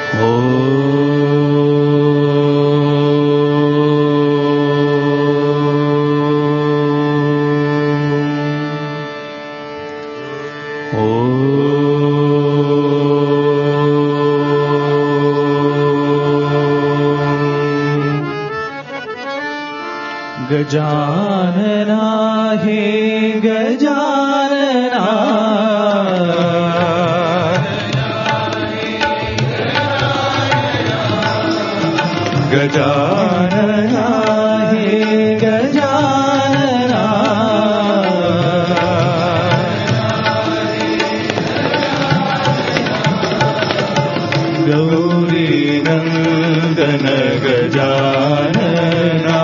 गजानना हे गजानना गजानना हे गजानना गौरी नंदन गजानना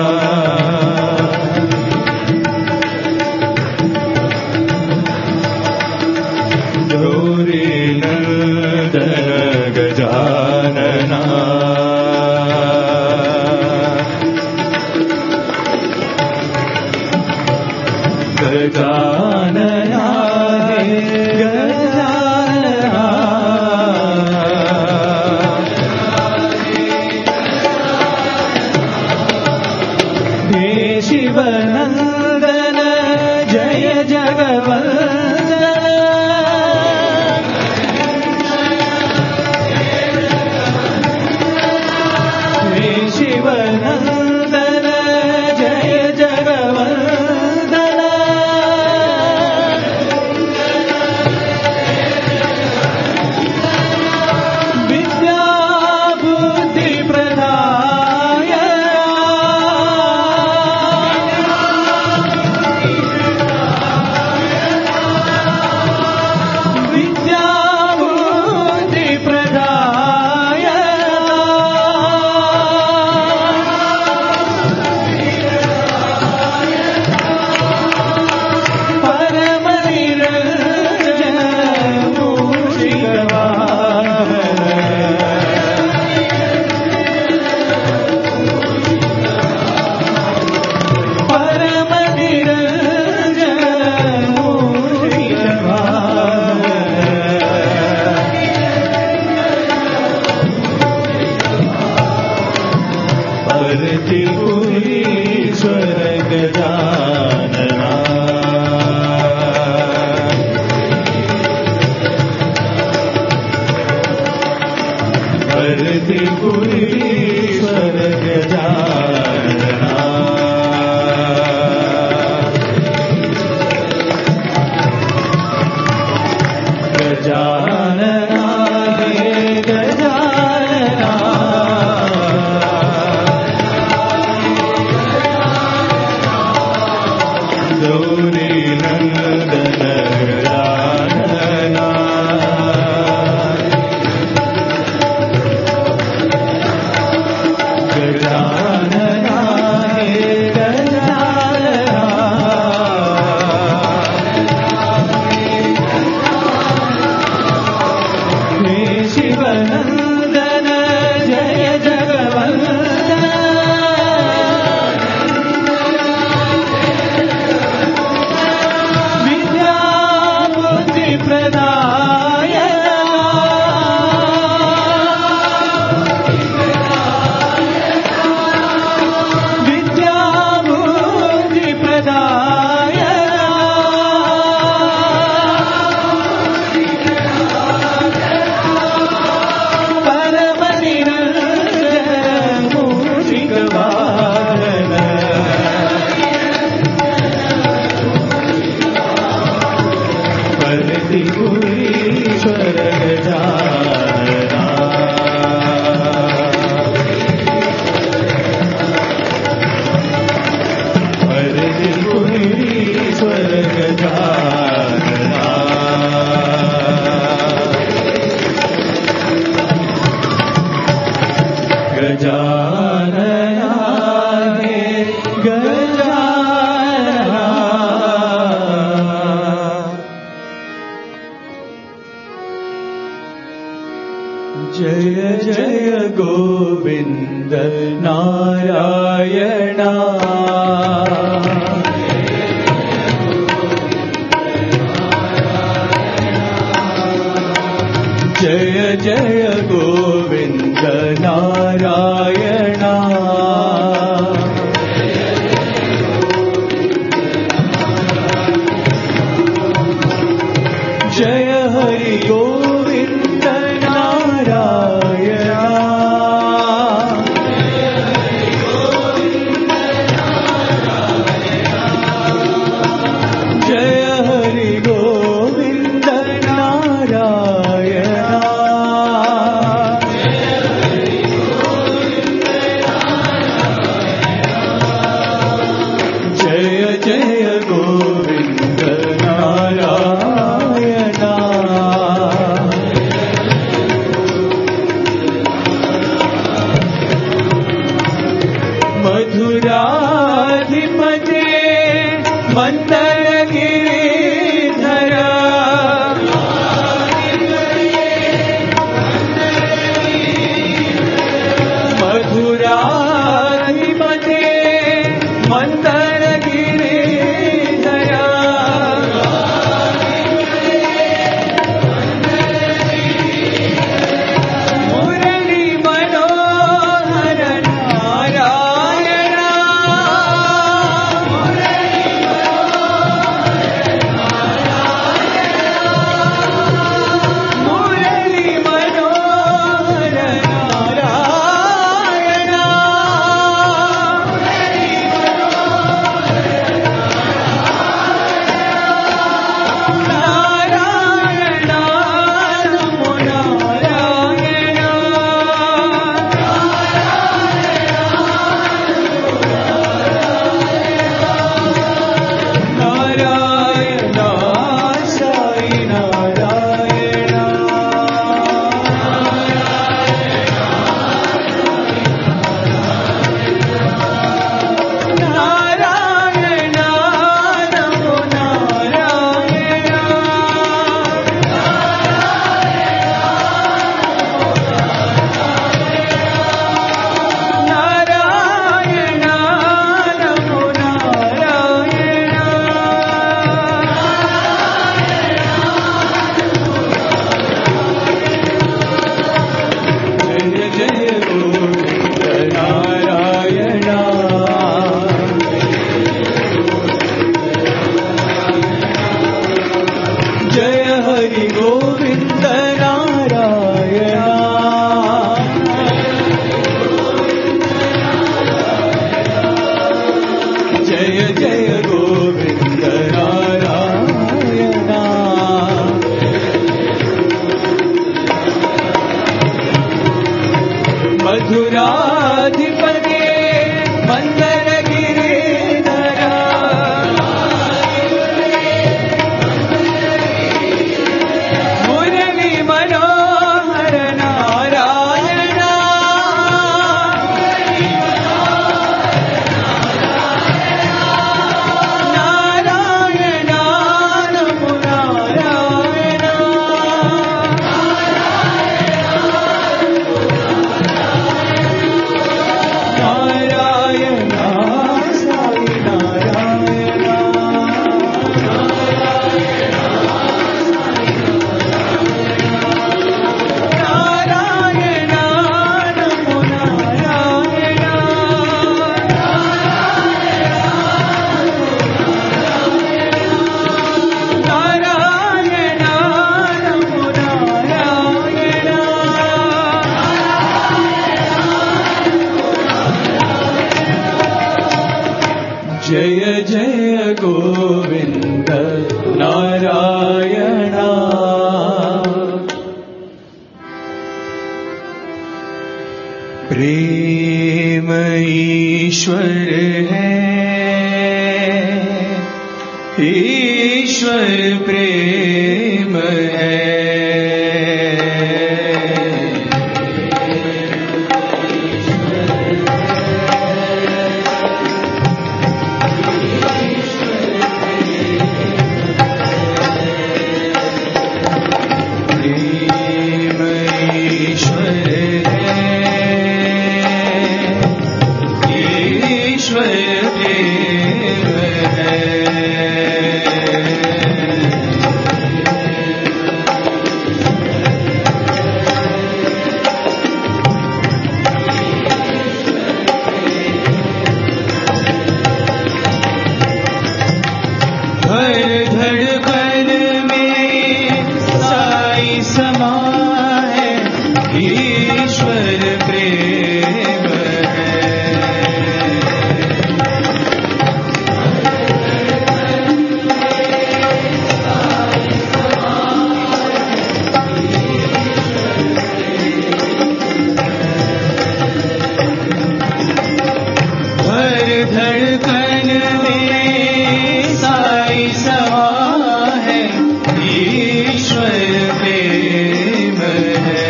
गौरी नंदन गजानना गजानना हे गजानना हे शिवनंदन जय जगवंदन हे शिवनंदन जय जगवंदन विद्या बुद्धि प्रदाय विद्या बुद्धि प्रदाय परम निरंजन मूषिकवाहन परम निरंजन मूषिकवाहन परतिपुरीश्वर गजानना परतिपुरीश्वर गजानना गजानना हे गजानना गौरी नंदन गजानना गजानना हे गजानना हे शिवनंदन जय जगवंदन विद्या बुद्धि प्रदाय विद्या बुद्धि प्रदाय परम निरंजन मूषिकवाहन परतिपुरीश्वर गजानना परतिपुरीश्वर गजानना गजानना हे गजानना जय जय गोविंद नारायणा जय जय जय गोविन्द नारायण जय हरि गोविन्द नारायण जय हरि गोविन्द नारायण जय जय गोविन्द नारायण मधुराधिपते मन्दरगिरिधर मधुराधिपते मन्दरगिरिधर मुरली मनोहर नारायण मुरली मनोहर नारायण नारायण नमो नारायण नारायण साई नारायण नारायण नमो नारायण नारायण नमो नारायण जय जय गोविन्द नारायण जय हरि गोविन्द नारायण जय जय गोविन्द नारायण मधुराधिपते मन्दरगिरिधर मुरली मनोहर नारायण नारायण नमो नारायण नारायण साई नारायण नारायण नमो नारायण नारायण नमो नारायण जय जय गोविन्द नारायण प्रेम ईश्वर है ईश्वर प्रेम है प्रेम धड़कन में साई समा है, ईश्वर प्रेम है।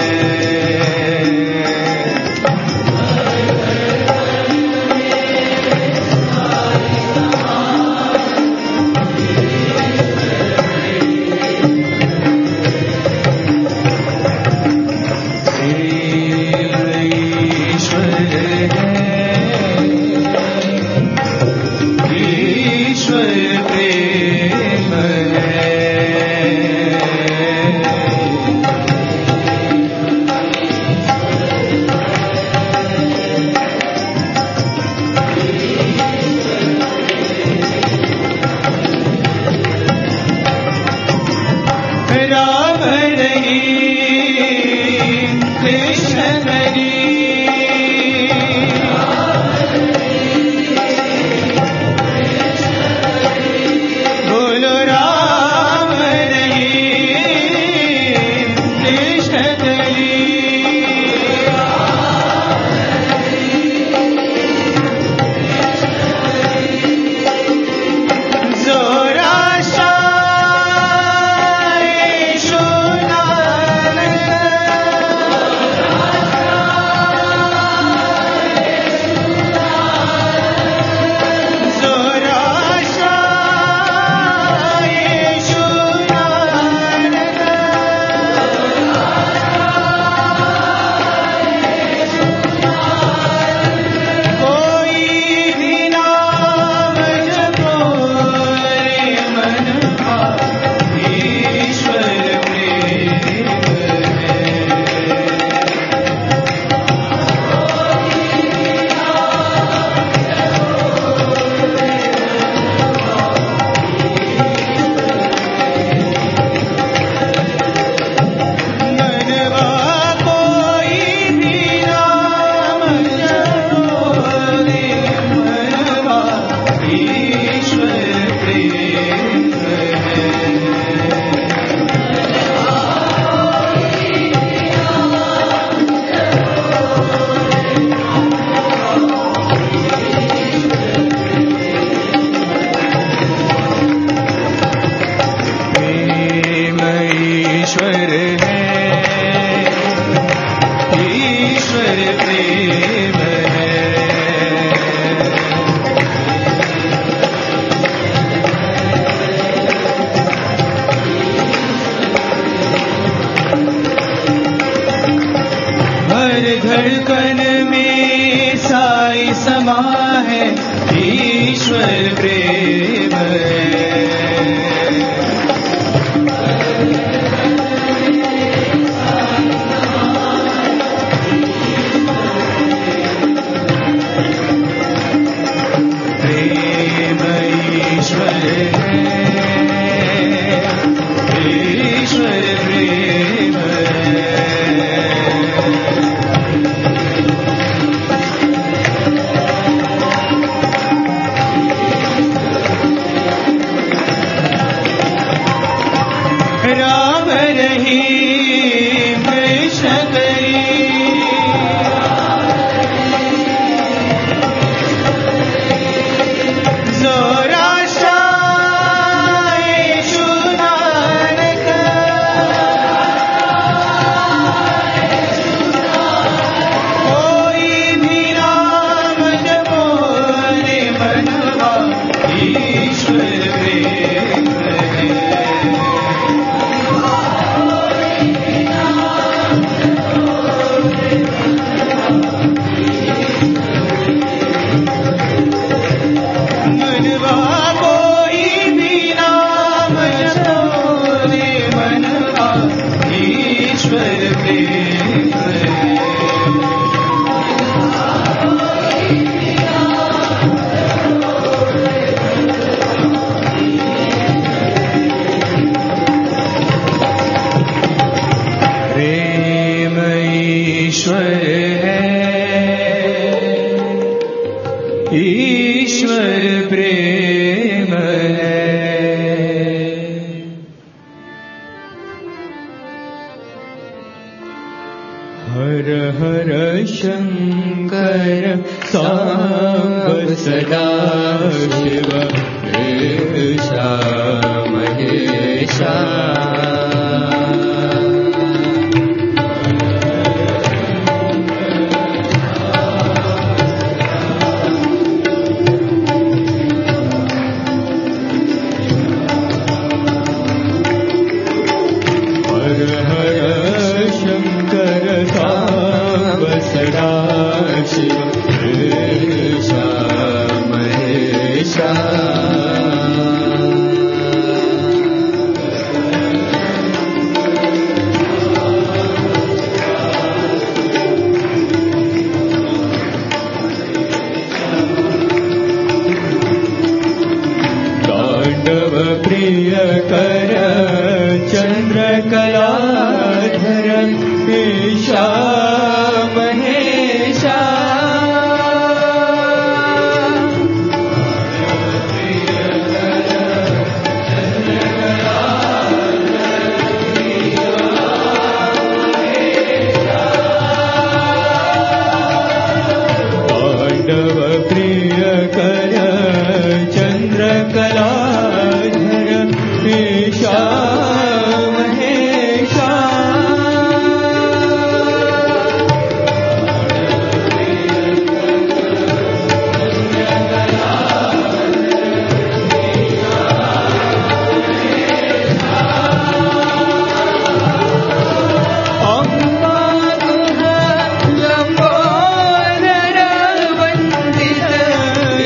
राम नहीं कृष्ण नहीं, बोलो राम नहीं कृष्ण नहीं। जोरा धड़कन में साई समा है, ईश्वर प्रेम है। प्रेम ईश्वर है, ईश्वर प्रेम है। राम नहीं कृष्ण नहीं, जोरा यीशु नानक, कोई भी नाम जपो रे मनवा, ईश्वर प्रेम है। ईश्वर है, ईश्वर प्रेम है। हर हर शंकर सांब सदा शिव ईशा महेशा। प्रिय कर चंद्रकलाधर ईशा महेशा। पांडव प्रिय कर चंद्रकला ईशा महेशा। अम्बा लंबोदर वंदित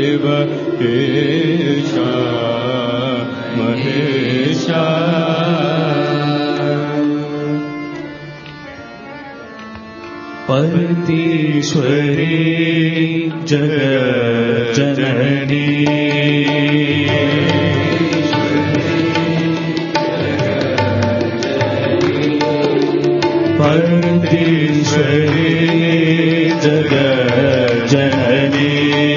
शिव ईशा महेशा परमेश्वरी जगज्जननी परमेश्वरी जगज्जननी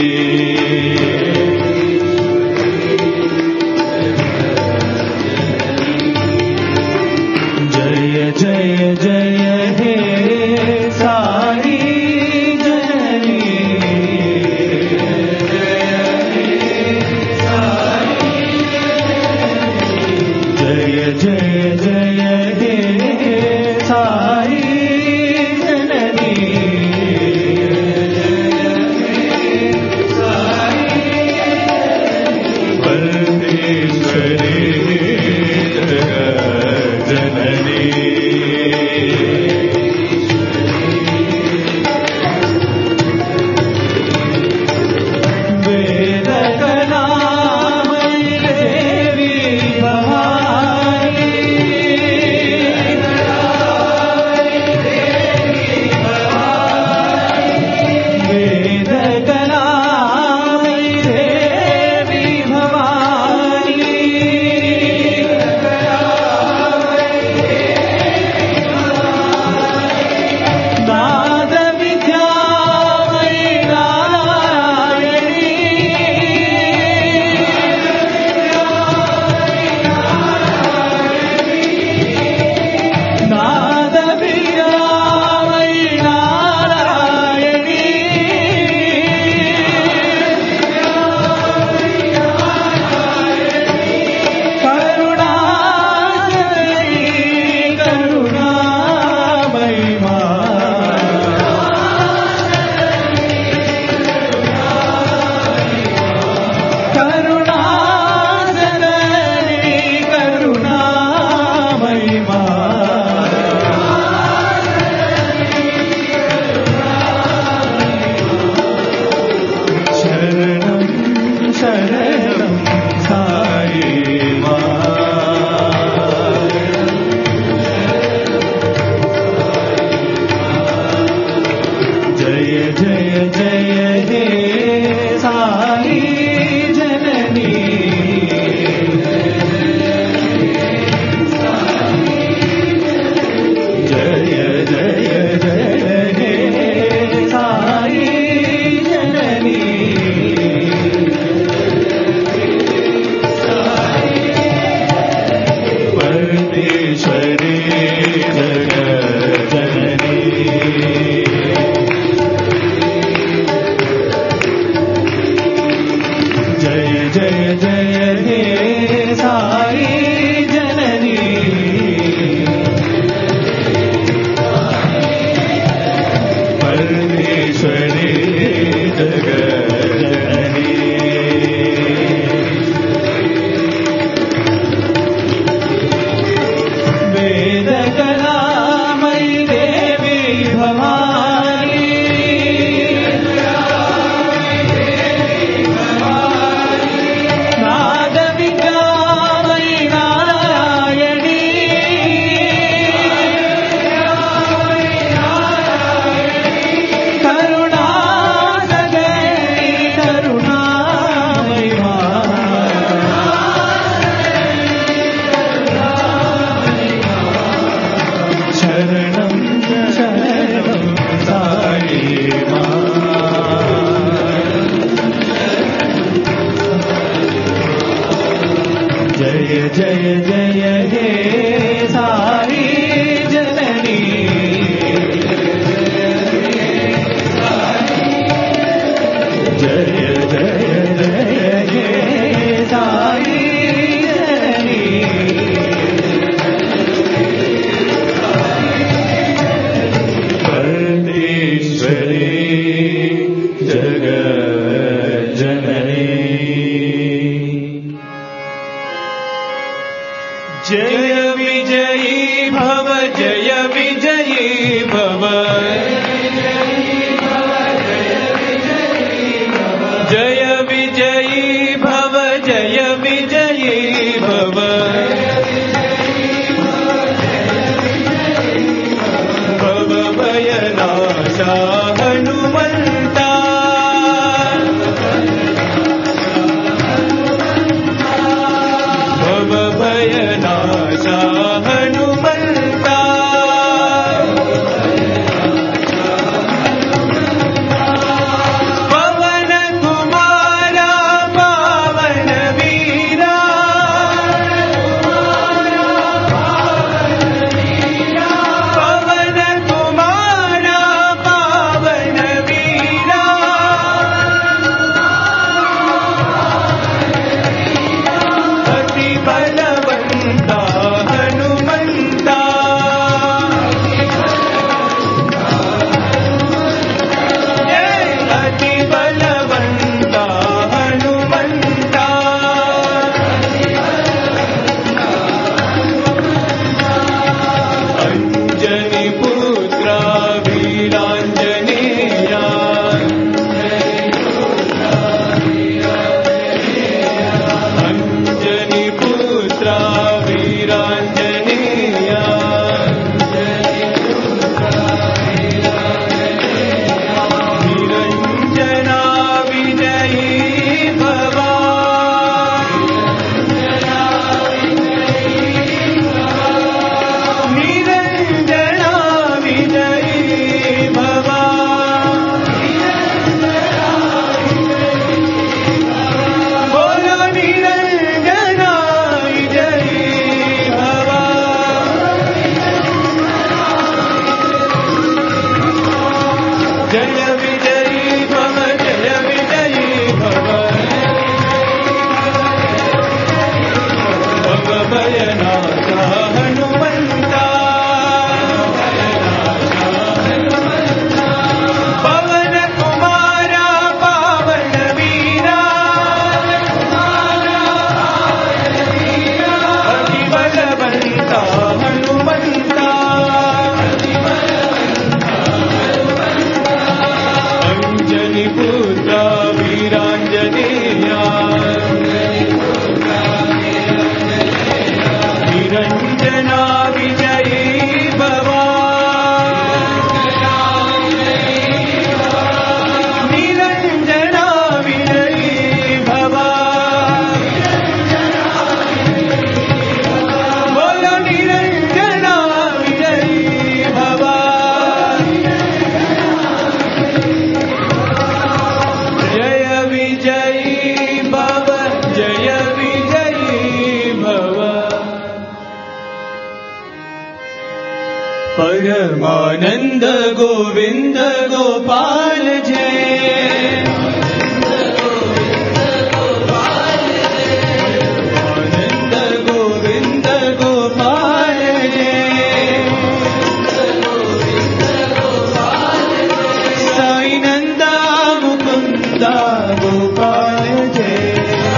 जय जय जय हे साई जननी जय जय जय हे साई जननी परमेश्वरी जगज्जननी जय परमानंद गोविंद गोपाल जय। परमानंद गोविंद गोपाल जय। साई नंदा मुकुंदा गोपाल जय।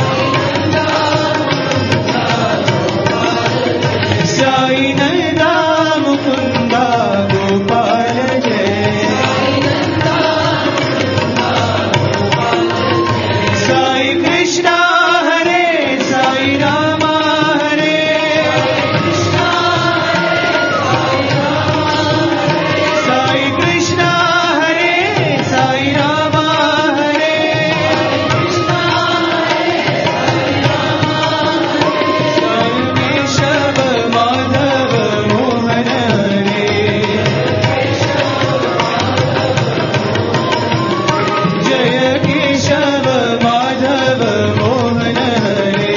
साई नंदा मुकुंदा गोपाल जय। साई कृष्णा हरे साई रामा हरे। साई कृष्णा हरे साई रामा हरे। साई केशव माधव मोहन हरे। जय केशव माधव मोहन हरे।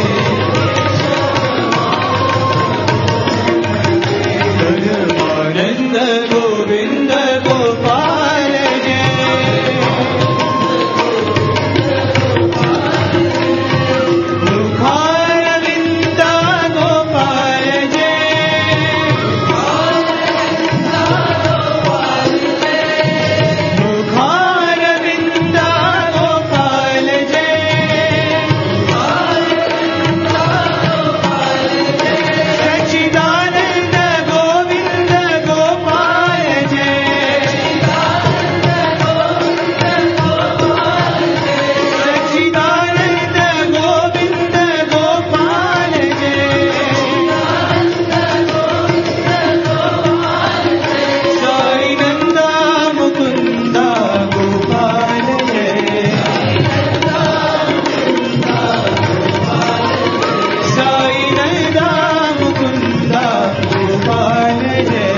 परमानंद गोविंद गोपाल जय। मुखारविंद गोपाल जय। मुखारविंद गोपाल जय। सच्चिदानंद गोविंद गोपाल जय। सच्चिदानंद गोविंद गोपाल जय। साई नंदा मुकुंदा गोपाल जय। साई नंदा मुकुंदा गोपाल जय।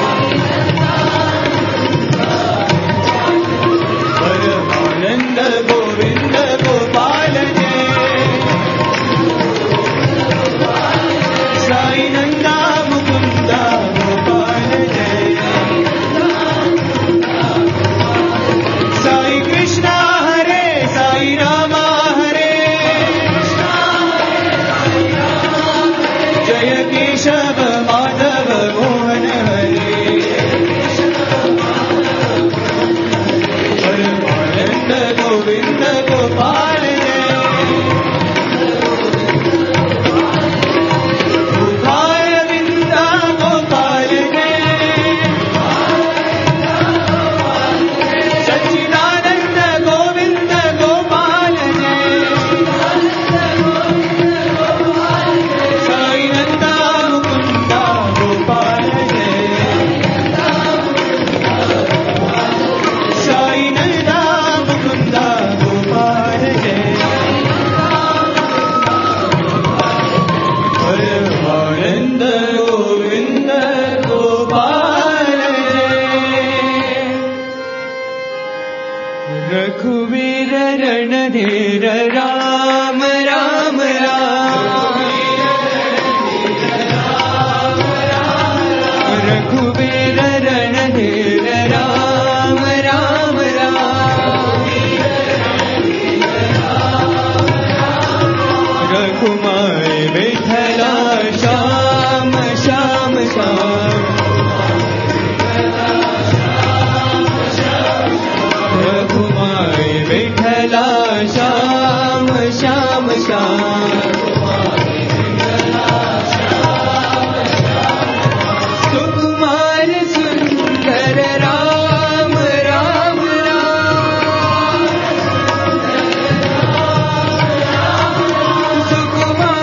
परमानंद गोविंद गोपाल जय। साई नंदा मुकुंदा गोपाल जय। साई कृष्णा हरे साई रामा हरे। जय केशव माधव मोहन हरे। परमानंद गोविंद गोपाल जय। मुखारविंद गोपाल जय। सच्चिदानंद गोविंद गोपाल जय। साई नंदा मुकुंदा गोपाल जय। साई नंदा मुकुंदा गोपाल जय। परमानंद गोविंद गोपाल जय। रघुवीर रणधीर राम राम राम। रघुवीर रणधीर राम राम राम। रघुमाई विठला श्याम श्याम श्याम। रघुमाई विठला श्याम श्याम श्याम। सुकुमार सुंदर राम राम राम। सुकुमार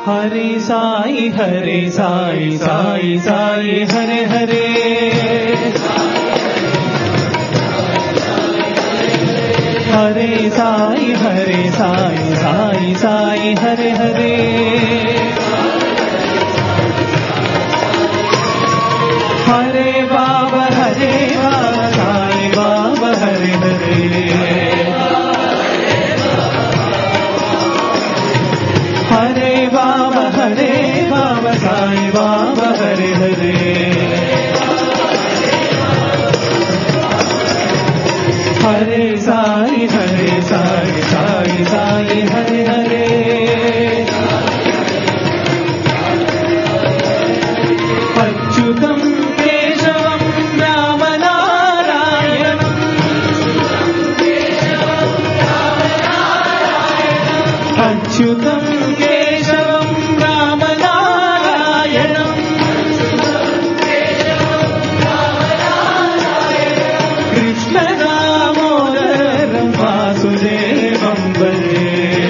हरे साई साई साई हरे हरे हरे साई साई साई हरे हरे हरे बाबा साई बाबा हरे हरे हरे बाबा साई बाबा हरे हरे हरे साई साई साई हरे हरे अच्युतं केशवं रामनारायणम् अच्युतं केशवं रामनारायणम् कृष्णदामोदरं वासुदेवं भजे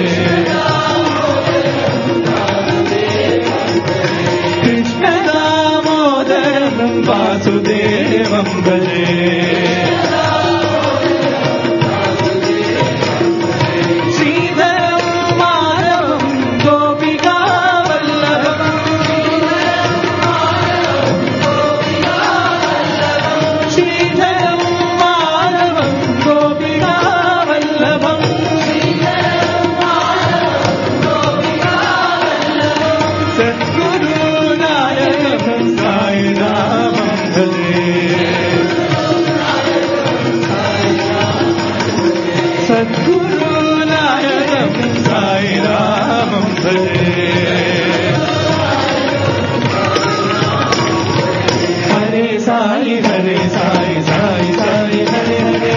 कृष्णदामोदरं वासुदेवं भजे श्रीधरं माधवं गोपिकावल्लभम् श्रीधरं माधवं गोपिकावल्लभम् सद्गुरुनायकं साईरामं भजे सद्गुरुनायकं साईरामं भजे हरे साई साई साई हरे हरे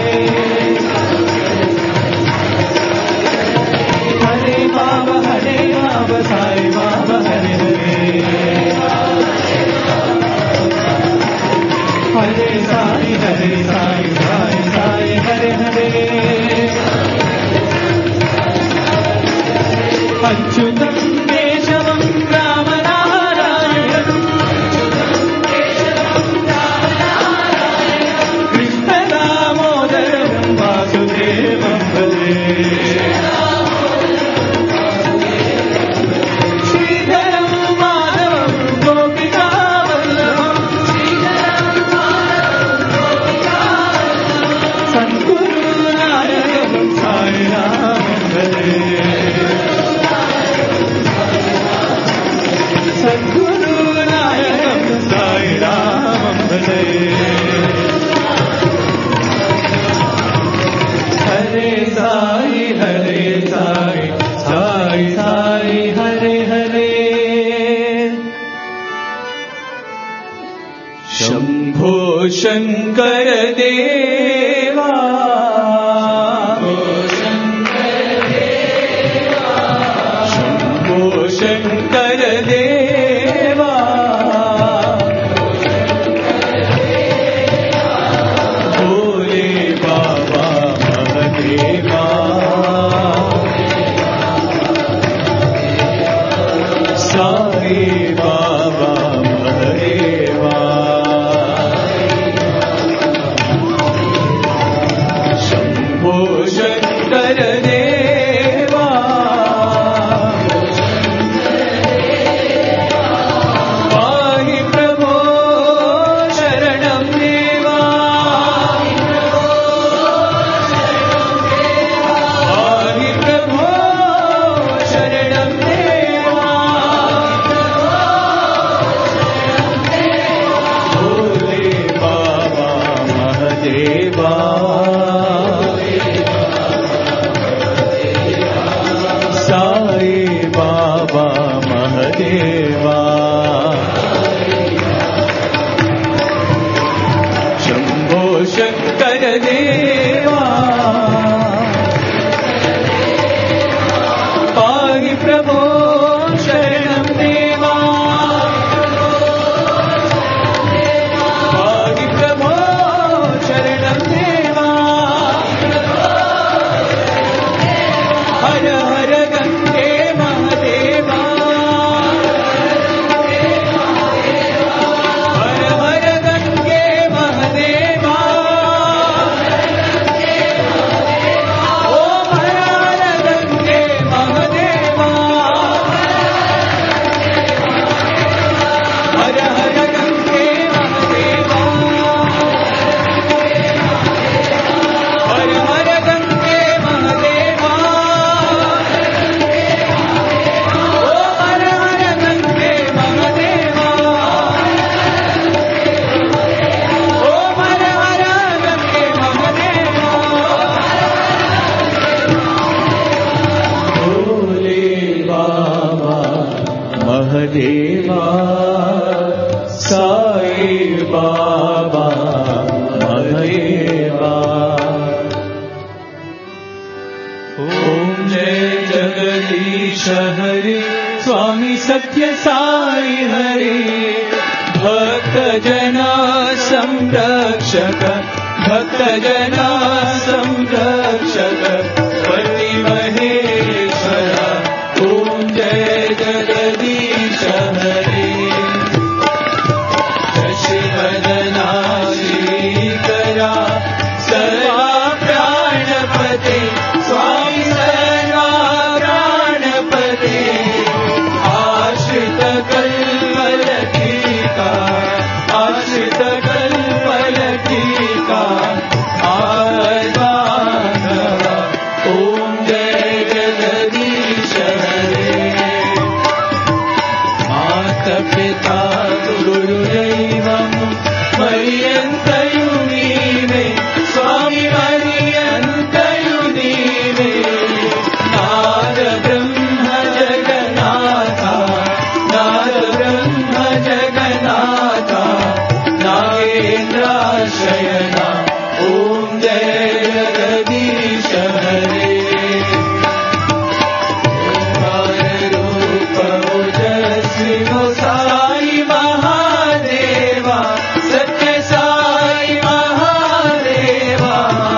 हरे बाबा साई बाबा हरे हरे हरे साई साई साई हरे हरे अच्युतं केशवं रामनारायणम् कृष्णदामोदरं वासुदेवं भजे श्रीधरं माधवं गोपिकावल्लभम् सद्गुरुनायकं साईरामं भजे सद्गुरुनायकं साईरामं भजे हरे साई साई साई हरे हरे शंभो शंकर देवा शंभो शंकर देवा भोले बाबा महादेवा साई बाबा महादेवा शंभो शंकर देवा पाहि प्रभो शरणं देवा पाहि प्रभो शरणं देवा भोले बाबा महादेवा దేవా సాయి బాబా మదేవా. ఓం జయ జగదీశ హరి స్వామి సత్య సాయి హరి. భక్త జనా సంరక్షక భక్త జనా సంరక్షక పతి మహేశ్వర. ఓం జయ జగదీశ హరి. శశివదనా శ్రీకరా సర్వా ప్రాణపతే స్వామి సర్వా ప్రాణపతే. ఆశ్రిత కల్పలటీకా ఆశ్రిత కల్పలటీకా ఆర్దానవ. ఓం జయ జగదీశ హరే. మాత పితా గురుదైవము మరియంతయు నీవే స్వామి మరియంతయు నీవే. నాద బ్రహ్మ జగన్నాథ నాద బ్రహ్మ జగన్నాథ నాగేంద్రాశయన. ఓం జయ జగదీశ హరే. రూప ఓజస్వి సాయి మహాదేవా సత్య సాయి మహాదేవా.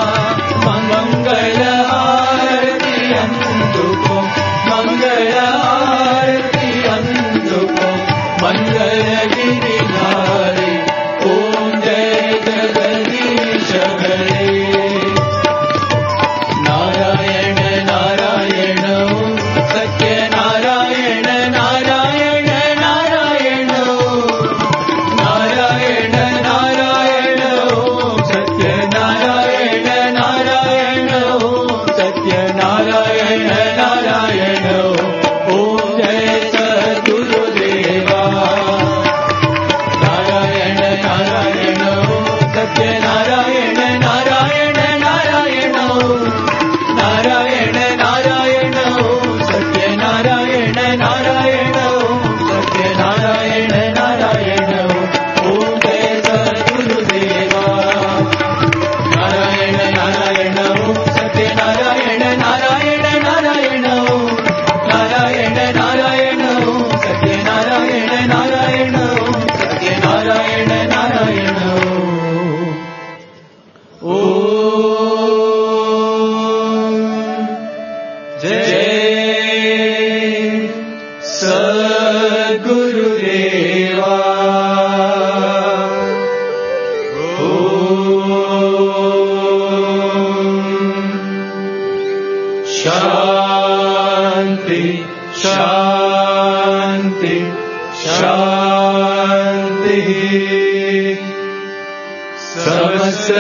మంగళ హారతి అందుకో మంగళ హారతి అందుకో మంగళ గిరిధారి. ఓం జయ జగదీశ హరే. నారాయణ నారాయణ సత్య నారాయణ నారాయణ నారాయణ నారాయణ నారాయణ సత్య నారాయణ నారాయణ సత్య నారాయణ నారాయణ. ఓం జయ సద్గురుదేవా. నారాయణ నారాయణ సత్య నారాయణ నారాయణ నారాయణ నారాయణ నారాయణ సత్య నారాయణ నారాయణ సత్య నారాయణ నారాయణ. ఓం జయ సద్గురుదేవా. నారాయణ నారాయణ సత్య నారాయణ నారాయణ నారాయణ నారాయణ నారాయణ సత్య నారాయణ నారాయణ సత్య నారాయణ నారాయణ. ఓం జయ సద్గురుదేవా. శాంతి శాంతి శాంతి. సమస్త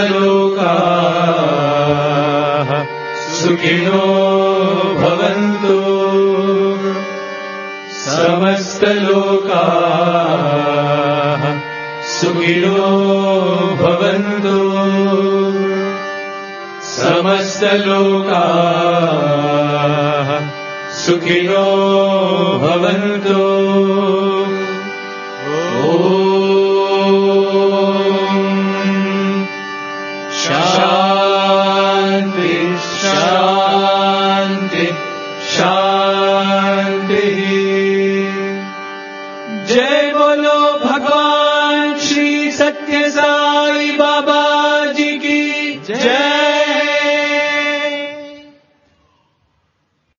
లోకాః సుఖినో భవంతు. సమస్త లోకాః సుఖినో భవంతు. సమస్త లోకాః సుఖినో భవంతు.